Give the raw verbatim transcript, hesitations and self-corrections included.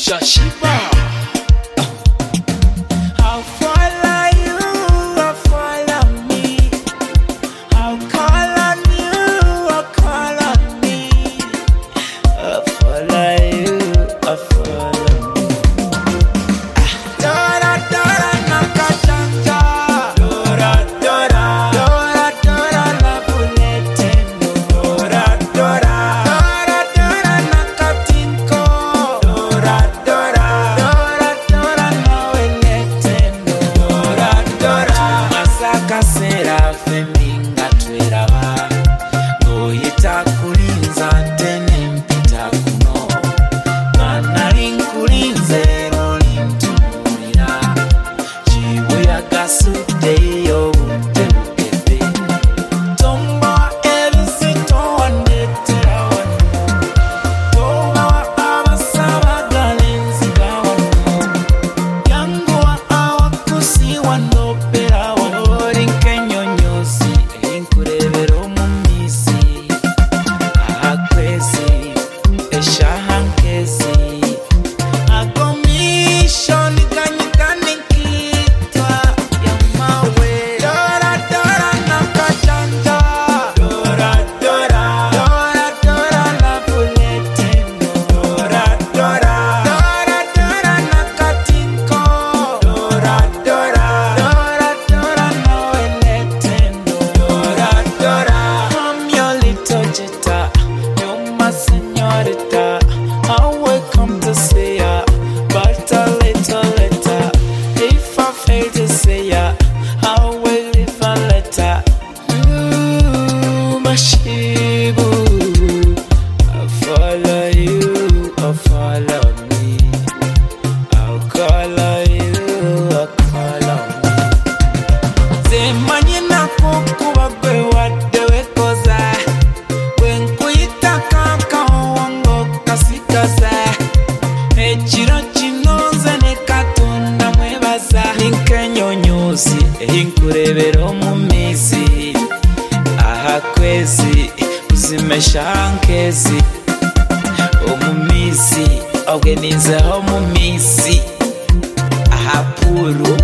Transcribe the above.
Shashiba. I'll follow you, I'll follow me. I'll call on you, I'll call on me. I'll follow you, I'll follow me. Dora, Dora, nakatanga. Dora, Dora, Dora, Dora, nabuleteno. Dora, Dora, Dora, Dora, nakatinko. Dora, Dora, Dora, Dora, naweleteno. Dora, Dora, masaka serafe minga tweraba. Goyita kulinza tene mpita kuno. Manari nkulinze rolintumulira. Chibuya gasudde y'obudde bugedde. Tomba ebizito wandetera wano. Toba abasabagala enziga wano. Yanguwa awakusi wandopera wano. Oli nk'ennyonyozi erinkurebera omumisi. Ahakwezi eshahankezi. Agomission ganyiganikitwa yamawe. Dora, Dora, nakatanja. Dora, Dora, Dora, Dora, nabuleteno. Dora, Dora, Dora, Dora, nakatinko. Dora, Dora, Dora, Dora, naweleteno. Dora, Dora, I'm your little jetta, you're my señorita. I will come to see ya, but a little later. If I fail to see ya, I will leave a letter. Ooh, Mashibu, I'll follow you, I'll follow me. I'll call on you, I'll call on me. Zemanyi nakukuba gwe wadde wekoza. Wenkuyita kakawa ng'okasigaza. Ekiro kino nze ne Katonda mwebaza. Ndi nk'ennyonyozi erinkurebera omumisi. Ahakwezi kuzimesha nkezi. Omumisi ogenizeho omumisi. Ahapuru